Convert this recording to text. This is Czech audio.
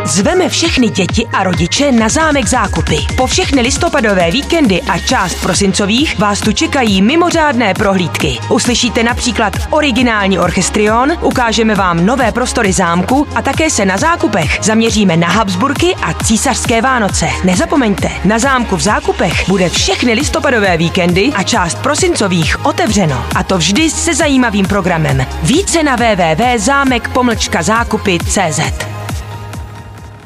Zveme všechny děti a rodiče na zámek Zákupy. Po všechny listopadové víkendy a část prosincových vás tu čekají mimořádné prohlídky. Uslyšíte například originální orchestrion, ukážeme vám nové prostory zámku a také se na Zákupech zaměříme na Habsburky a císařské Vánoce. Nezapomeňte, na zámku v Zákupech bude všechny listopadové víkendy a část prosincových otevřeno. A to vždy se zajímavým programem. Více na www.zámek-zákupy.cz.